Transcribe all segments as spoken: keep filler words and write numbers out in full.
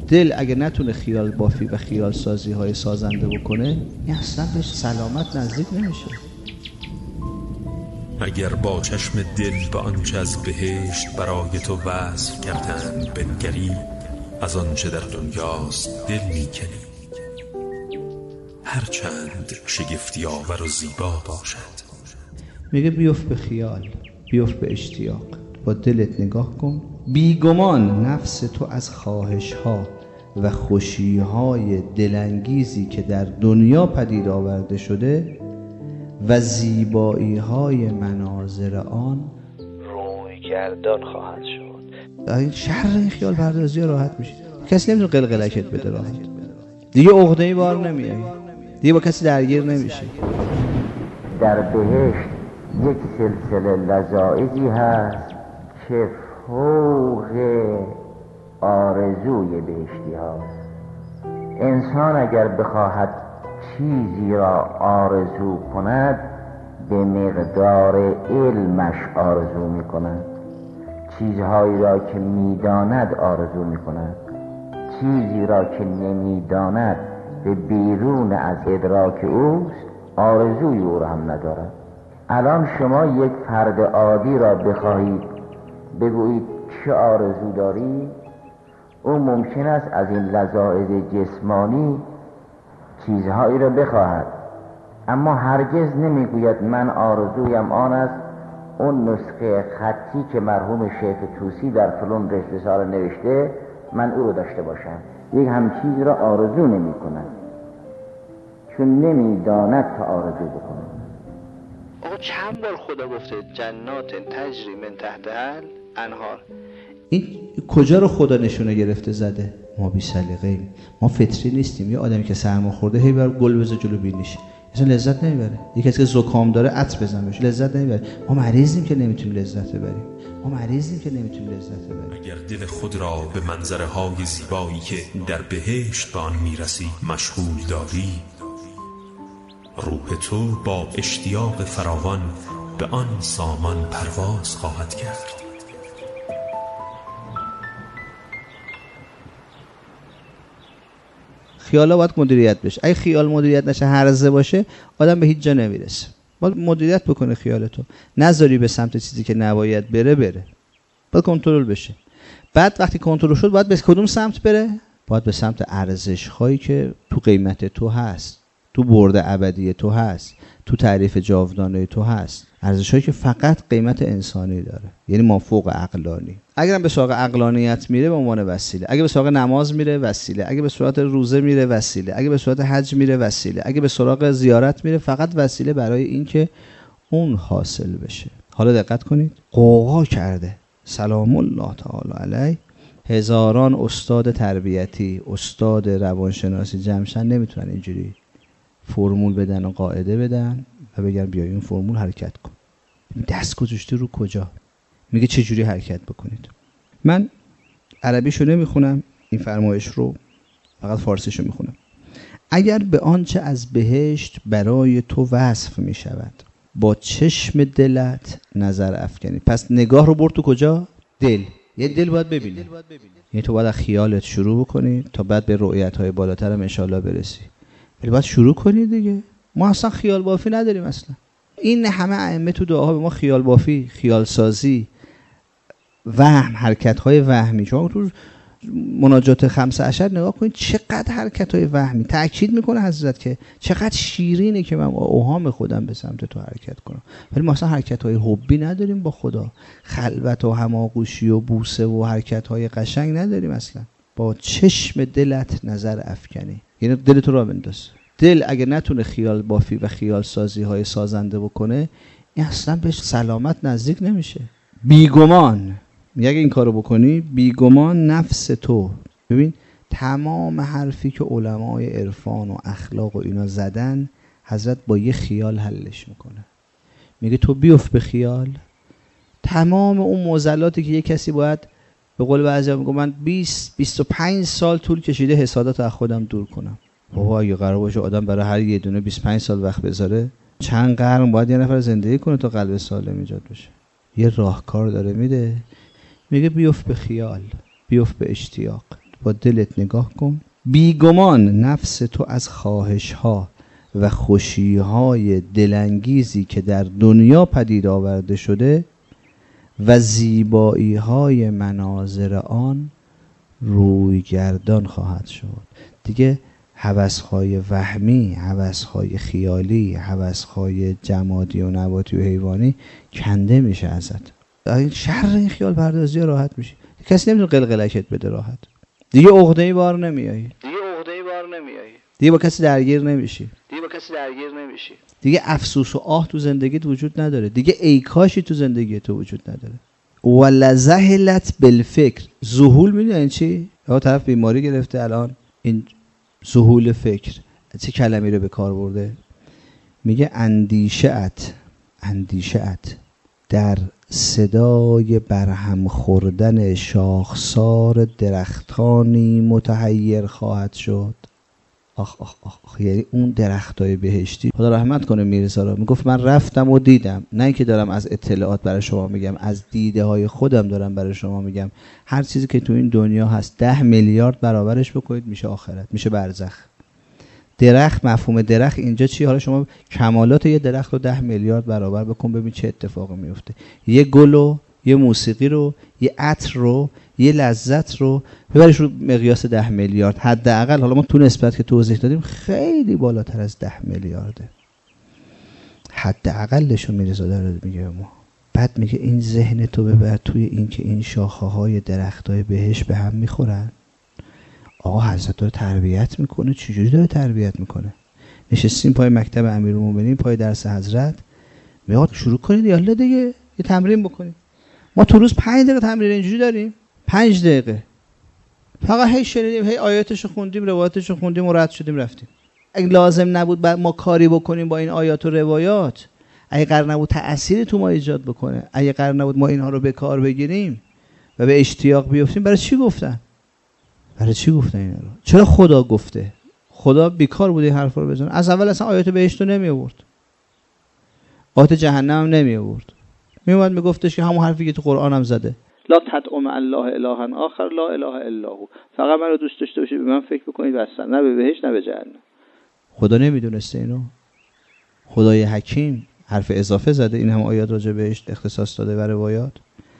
دل اگه نتونه خیال بافی و خیال سازی های سازنده بکنه، این اصلا بهش سلامت نزدیک نمیشه. اگر با چشم دل به آنچه از بهشت برای تو وصف کردند بنگری، از آنچه در دنیاست دل میکنی، هرچند شگفتی آور و زیبا باشد. میگه بیفت به خیال، بیفت به اشتیاق، با دلت نگاه کن. بیگمان نفس تو از خواهش ها و خوشی های دلانگیزی که در دنیا پدید آورده شده و زیبایی های مناظر آن روی گردان خواهد شد. این شر این خیال پردازی راحت میشه، کسی نمیتونه قلقلکت بده، راحت دیگه عقده‌ای بار نمیاری، دیگه با کسی درگیر نمیشه. در بهشت یک سلسله لذایذی هست که فوق آرزوی بهشتی هاست. انسان اگر بخواهد چیزی را آرزو کند به مقدار علمش آرزو می کند، چیزهایی را که می داند آرزو می کند، چیزی را که نمی داند به بیرون از ادراک اوست آرزوی او را هم ندارد. الان شما یک فرد عادی را بخواهید بگویید چه آرزو داری، او ممکن است از این لذایذ جسمانی چیزهایی را بخواهد، اما هرگز نمیگوید من آرزویم آن است اون نسخه خطی که مرحوم شیخ توسی در فلان رساله نوشته من او رو داشته باشم. یک همچیز را آرزو نمی کند چون نمی داند تا آرزو بکنه. آقا چند بار خدا گفته جنات تجری من تحتها الانهار، این کجا رو خدا نشونه گرفته زده؟ ما بی سلیقه‌ایم، ما فطری نیستیم. یه آدمی که سرما خورده هی بر گل بزنه جلو بینیش اصلا لذت نمیبره. یه کسی که زکام داره عطر بزن بهش لذت نمیبره. ما مریضیم که نمیتونیم لذت ببریم، ما مریضیم که نمیتونیم لذت ببریم. اگر دل خود را به منظره های زیبایی که در بهشت به آن میرسی مشغول داری، روح تو با اشتیاق فراوان به آن سامان پرواز خواهد کرد. خیالا باید مدیریت بشه. اگه خیال مدیریت نشه، هرزه باشه، آدم به هیچ جا نمیرسه. باید مدیریت بکنه خیالتو، نذاری به سمت چیزی که نباید بره بره، باید کنترل بشه. بعد وقتی کنترل شد باید به کدوم سمت بره؟ باید به سمت ارزش هایی که تو قیمت تو هست، تو برد ابدی تو هست، تو تعریف جاودانه تو هست، ارزش هایی که فقط قیمت انسانی داره، یعنی مافوق عقلانی. اگرم به سراغ عقلانیت میره به عنوان وسیله، اگه به سراغ نماز میره وسیله، اگه به سراغ روزه میره وسیله، اگه به سراغ حج میره وسیله، اگه به سراغ زیارت میره فقط وسیله برای این که اون حاصل بشه. حالا دقت کنید، قوقا کرده سلام الله تعالی علیه هزاران استاد تربیتی، استاد روانشناسی جمعشن، نمیتونن اینجوری فرمول بدن و قاعده بدن و بگن بیا این فرمول حرکت کن. دست گذاشته رو کجا؟ میگه چه جوری حرکت بکنید. من عربیشو نمیخونم این فرمایش رو، فقط فارسیشو میخونم. اگر به آنچه از بهشت برای تو وصف میشود با چشم دلت نظر افکنی، پس نگاه رو برد تو کجا؟ دل. یه دل باید ببینی، یعنی تو باید خیالت شروع بکنی تا بعد به رؤیت‌های بالاتر هم انشالله برسی. ولی باید شروع کنی دیگه. ما اصلا خیال بافی نداریم اصلا. این همه ائمه تو دعاها به ما خیال بافی، خیال سازی، وهم، حرکت‌های وهمی. شما تو مناجات خمسه عشر نگاه کنید چقدر حرکت‌های وهمی. تأکید میکنه حضرت که چقدر شیرینه که من اوهام خودم به سمت تو حرکت کنم. ولی ما اصلا حرکت‌های حبی نداریم با خدا، خلوت و هماغوشی و بوسه و حرکت‌های قشنگ نداریم اصلا. با چشم دلت نظر افکنی، یعنی دلت رو راه بنداز. دل اگه نتونه خیال بافی و خیال سازی های سازنده بکنه، این اصلا بهش سلامت نزدیک نمیشه. بیگمان میگه اگه این کارو بکنی، بیگمان نفس تو، ببین تمام حرفی که علمای عرفان و اخلاق و اینا زدن، حضرت با یه خیال حلش میکنه. میگه تو بیفت به خیال، تمام اون معضلاتی که یه کسی باید به قول بعضیا میگه من بیست بیست و پنج سال طول کشیده حسادت از خودم دور کنم. بابا اگه قرار باشه آدم برای هر یه دونه بیست و پنج سال وقت بذاره، چند قرن باید یه نفر زندگی کنه تا قلب سالم ایجاد بشه. یه راهکار داره میده، میگه بیفت به خیال، بیفت به اشتیاق. با دلت نگاه کن. بیگمان نفس تو از خواهش ها و خوشی های دلانگیزی که در دنیا پدید آورده شده و زیبایی های مناظر آن روی گردان خواهد شد. دیگه هوس‌های وهمی، هوس‌های خیالی، هوس‌های جمادی و نباتی و حیوانی کنده میشه ازت. این شر این خیال پردازی راحت میشه. کسی نمیتونه قلقلکت بده راحت. دیگه عقده‌ای بار نمیایی. دیگه عقده‌ای بار نمیایی. دیگه با کسی درگیر نمیشی. دیگه با کسی درگیر نمیشی. دیگه افسوس و آه تو زندگیت وجود نداره. دیگه ای کاشی تو زندگی تو وجود نداره. ولذهلت بالفکر. ذهول میدونین چی؟ آقا طرف بیماری گرفته الان، این ذهول فکر چه کلمه‌ای رو به کار برده؟ میگه اندیشه‌ات اندیشه‌ات در صدای برهم خوردن شاخسار درختانی متحیر خواهد شد. آخ آخ آخ, آخ. یعنی اون درختای بهشتی، خدا رحمت کنه میرزا رو، میگفت من رفتم و دیدم، نه اینکه دارم از اطلاعات برای شما میگم، از دیده های خودم دارم برای شما میگم. هر چیزی که تو این دنیا هست ده میلیارد برابرش بکنید میشه آخرت، میشه برزخ. درخت، مفهوم درخت اینجا چی؟ حالا شما کمالات یه درخت رو ده میلیارد برابر بکن ببین چه اتفاقی میفته. یه گل رو، یه موسیقی رو، یه عطر رو، یه لذت رو ببریش رو مقیاس ده میلیارد حداقل. حالا ما تو نسبت که توضیح دادیم خیلی بالاتر از ده میلیارده، حداقلش رو میرزا داره میگه ما. بعد میگه این ذهن تو ببر توی این که این شاخه های درخت های بهش به هم میخورن. آقا حضرت داره تربیت میکنه. چجوری داره تربیت میکنه؟ نشستیم پای مکتب امیرالمومنین، پای درس حضرت، میگه شروع کنید یالا دیگه یه تمرین بکنید. ما تو روز پنج دقیقه تمرین اینجوری داریم، پنج دقیقه فقط هی شنیدیم، هی آیاتشو خوندیم، روایاتشو خوندیم و رد شدیم رفتیم. اگه لازم نبود ما کاری بکنیم با این آیات و روایات، اگه قرار نبود تأثیری تو ما ایجاد بکنه، اگه قرار نبود ما اینها رو به کار بگیریم و به اشتیاق بیفتیم، برای چی گفتن؟ برای چی گفتن اینا رو؟ چرا خدا گفته؟ خدا بیکار بود این حرفا رو بزنه. از اول اصلا آیات بهشت رو نمی آورد، آیات جهنم هم نمی آورد. می اومد میگفتش که همون حرفی که تو قرآن هم زده، لا تدعوا مع الله الها آخر لا اله الا هو. فقط من رو دوست داشته باشید، به من فکر بکنید بس، نه به بهشت نه به جهنم. خدا نمیدونسته اینو؟ خدای حکیم حرف اضافه زده، این هم آیات راجع بهشت اختصاص داده و روایات.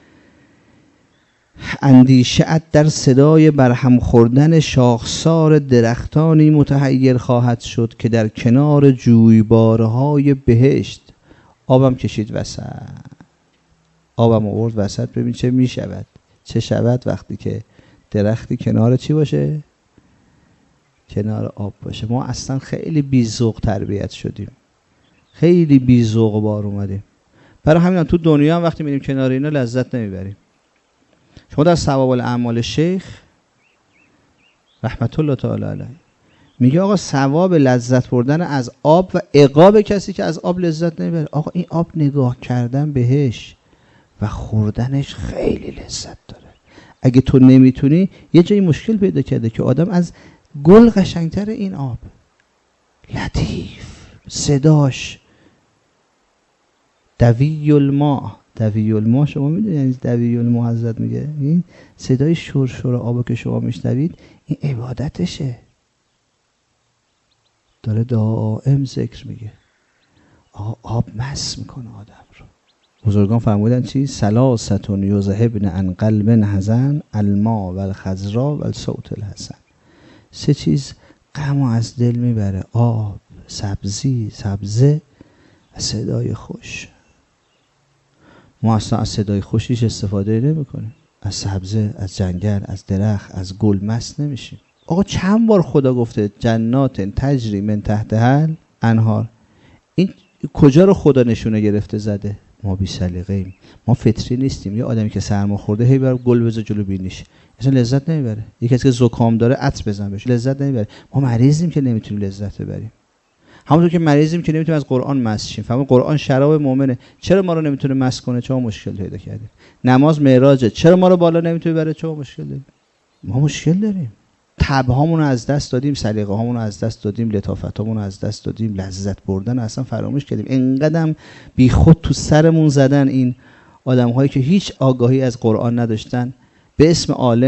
اندیشه‌ات در صدای برهم خوردن شاخسار درختانی متحیر خواهد شد که در کنار جویبارهای بهشت. آبم کشید وسط، آبم آورد وسط. ببین چه می شود، چه شود وقتی که درختی کنار چی باشه؟ کنار آب باشه. ما اصلا خیلی بی‌ذوق تربیت شدیم، خیلی بی‌ذوق بار اومدیم. برای همین تو دنیا هم وقتی میریم کنار اینا لذت نمیبریم. شما در ثواب الاعمال شیخ رحمت الله تعالی علیه میگه آقا ثواب لذت بردن از آب و عقاب کسی که از آب لذت نمیبره. آقا این آب نگاه کردن بهش و خوردنش خیلی لذت داره. اگه تو نمیتونی، یه جایی مشکل پیدا کرده که آدم از گل قشنگتر این آب، لطیف، صداش دوی الماء. دوی الماء شما میدونید یعنی دوی الماء حضرت میگه این صدای شرشر آب که شما میشنوید این عبادتشه، داره دائم ذکر میگه. آقا آب مس میکنه آدم رو. بزرگان فرمودن چی؟ سلاستون یذهبن عن قلب حزن الماء و الخضراء و الصوت الحسن. سه چیز غم از دل میبره: آب، سبزی، سبزه و صدای خوش. ما اصلا از صدای خوشیش استفاده نمی کنیم. از سبزه، از جنگل، از درخت، از گل مست نمیشیم. آقا چند بار خدا گفته جنات تجری من تحتها الانهار. این کجا رو خدا نشونه گرفته زده؟ ما بی سلیقه ایم، ما فطری نیستیم. یه آدمی که سرما خورده هی بر گل بزنه جلو بینیش، اصلا لذت نمیبره. یکی کسی که زکام داره عطر بزن بهش، لذت نمیبره. ما مریضیم که نمیتونیم لذت ببریم. همونطور که مریضیم که نمیتونیم از قرآن مست شیم. فهمون قرآن شراب مؤمنه، چرا ما رو نمیتونه مست کنه؟ چرا مشکل پیدا کردیم. نماز معراجه، چرا ما رو بالا نمیتونه ببره؟ چرا مشکل داریم. ما مشکل داریم. طبعامون رو از دست دادیم، سلیقه هامون رو از دست دادیم، لطافت هامون رو از دست دادیم، لذت بردن اصلا فراموش کردیم. اینقدر بی خود تو سرمون زدن این آدم هایی که هیچ آگاهی از قرآن نداشتن، به اسم عالم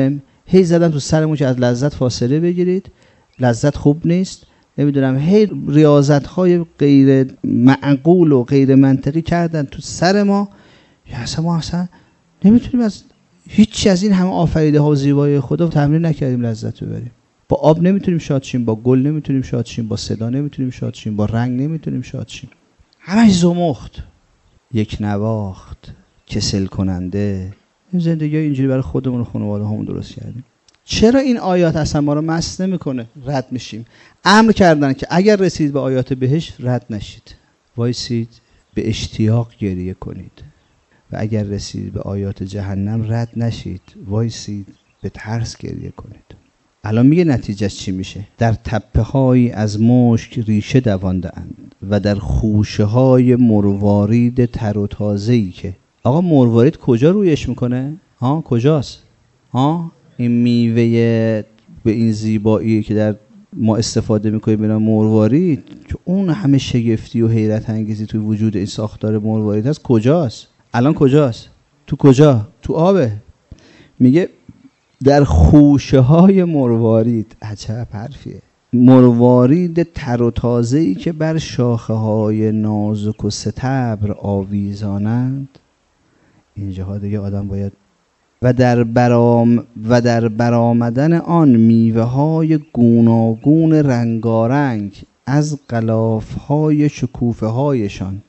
هی زدن تو سرمون که از لذت فاصله بگیرید، لذت خوب نیست، نمیدونم هی ریاضت های غیر معقول و غیر منطقی کردن تو سر ما. یا اصلا ما اصلا نمیتونیم از هیچی از این همه آفریده ها و زیبایی خدا تمرین نکردیم لذت ببریم. با آب نمیتونیم شاد شیم، با گل نمیتونیم شاد شیم، با صدا نمیتونیم شاد شیم، با رنگ نمیتونیم شاد شیم. همش زمخت، یک نواخت، کسل کننده. این زندگی ها اینجوری برای خودمون و خانواده هامون درست کردیم. چرا این آیات اصلا ما رو مست نمیکنه؟ رد میشیم. امر کردن که اگر رسید به آیات بهشت رد نشید، وایسید به اشتیاق گریه کنید، و اگر رسید به آیات جهنم رد نشید، وایسید به ترس گریه کنید. الان میگه نتیجهش چی میشه؟ در تپه هایی از مشک ریشه دوانده اند و در خوشه های مروارید تر و تازه‌ای که آقا مروارید کجا رویش میکنه؟ ها کجاست؟ ها این میوه به این زیبایی که در ما استفاده میکنیم به نام مروارید، که اون همه شگفتی و حیرت انگیزی توی وجود این ساختار مروارید هست، کجاست؟ الان کجاست؟ تو کجا؟ تو آبه. میگه در خوشه های مروارید. عجب حرفیه. مروارید تر و تازه‌ای که بر شاخه های نازک و ستبر آویزانند. اینجاها دیگه آدم باید و در برام و در برآمدن آن میوه های گوناگون رنگارنگ از غلاف های شکوفه هایشان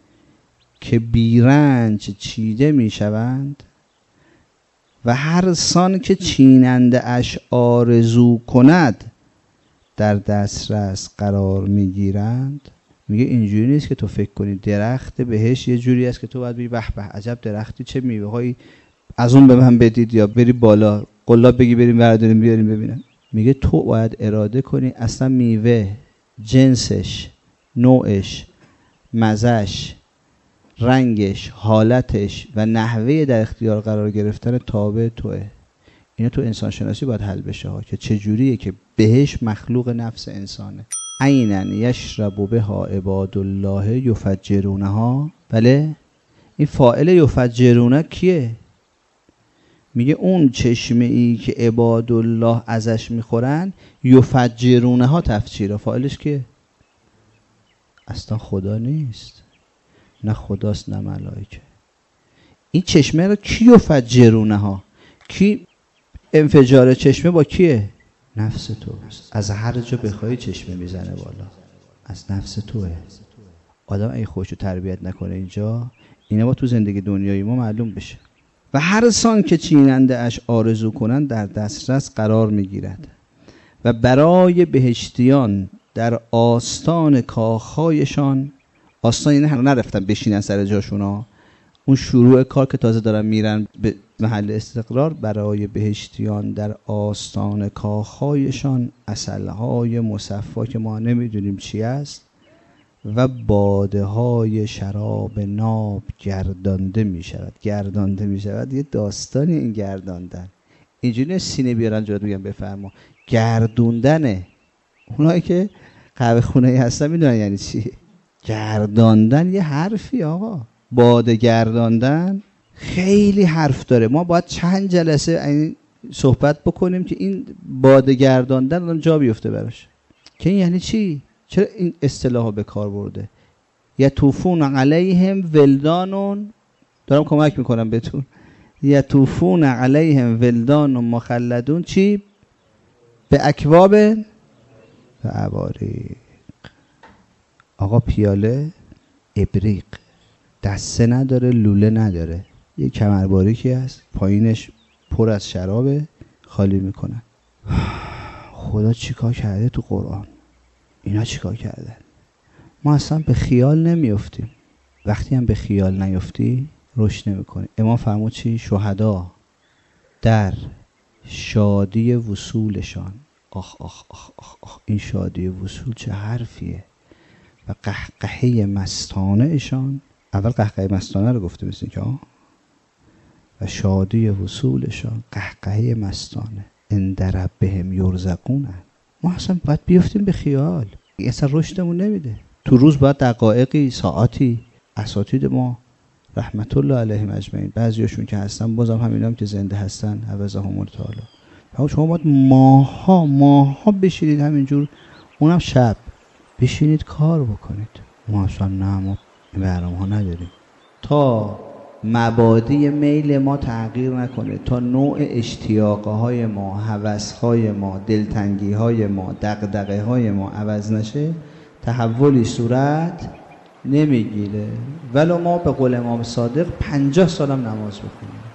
که بیرنج چیده می شوند و هر سان که چیننده اش آرزو کند در دسترس قرار می گیرند. میگه اینجوری نیست که تو فکر کنی درخت بهش یه جوری است که تو باید بگی به به عجب درختی، چه میوه هایی از اون به من بدید، یا بری بالا قلاب بگی بریم برداریم بیاریم ببینم. میگه تو باید اراده کنی اصلا میوه، جنسش، نوعش، مزش، رنگش، حالتش و نحوه در اختیار قرار گرفتن تابع توه. اینا تو انسان شناسی باید حل بشه ها، که چه جوریه که بهش مخلوق نفس انسانه. عیناً یشرب بها عباد الله یفجرونها. بله این فاعل یفجرونه کیه؟ میگه اون چشمه ای که عباد الله ازش میخورن، یفجرونها تفجیره، فاعلش کیه؟ اصلا خدا نیست، نه خداست نه ملائکه. این چشمه رو کی یفجرونها؟ کی انفجار چشمه با کیه؟ نفس توست. از هر جا بخوای چشمه میزنه بالا، از نفس توه. آدم اگه خودشو تربیت نکنه اینجا، اینا با تو زندگی دنیایی ما معلوم بشه. و هر سان که چیننده اش آرزو کنند در دسترس قرار میگیرد و برای بهشتیان در آستان کاخهایشان، آستان یعنی هنوز نرفتن بشینن سر جاشونا، اون شروع کار که تازه دارن میرن به محل استقرار، برای بهشتیان در آستان کاخهایشان عسلهای مصفا که ما نمیدونیم چی است و باده های شراب ناب گردانده می شود. گردانده می شود یه داستانی این گرداندن. اینجوری سینه بیارن جلوت میگن بفرما. گردوندنه. اونایی که قهوه خونه‌ای هستن میدونن یعنی چی. گرداندن یه حرفی آقا. باده گرداندن خیلی حرف داره. ما باید چند جلسه این صحبت بکنیم که این باده گرداندن جا بیفته براش. که این یعنی چی؟ چرا این اصطلاحو به کار برده؟ یطوفون علیهم ولدانون، دارم کمک میکنم بهتون، یطوفون علیهم ولدان مخلدون چی؟ به اکواب و اباریق. آقا پیاله ابریق، دسته نداره، لوله نداره، یه کمرباریکی هست، پایینش پر از شرابه، خالی میکنن. خدا چیکار کرده تو قرآن؟ اینا چیکار کردن؟ ما اصلا به خیال نمیافتیم. وقتی هم به خیال نیافتی رشد نمیکنی. امام فرمود چی؟ شهدا در شادی وصولشان. آخ آخ آخ آخ آخ این شادی وصول چه حرفیه. و قهقهه مستانه اشان، اول قهقهه مستانه رو گفته مثل که آه و شادی وصولشان قهقهه مستانه عند ربهم یرزقون. ما اصلا باید بیفتیم به خیال. اصلا رشدمون نمیده. تو روز باید دقایقی، ساعتی، اساتید ما رحمت الله علیهم اجمعین، بعضیاشون که هستن بازم همینام که زنده هستن حفظهم الله تعالی، شما باید ماها ماها بشینید همینجور، اونم شب بشینید کار بکنید. ما اصلا نه، ما این برنامه ها نداریم. تا مبادی میل ما تغییر نکنه، تا نوع اشتیاقهای ما، هوسهای ما، دلتنگیهای ما، دغدغه‌های ما عوض نشه، تحولی صورت نمیگیره. ولو ما به قول امام صادق پنجاه سالم نماز بخونیم.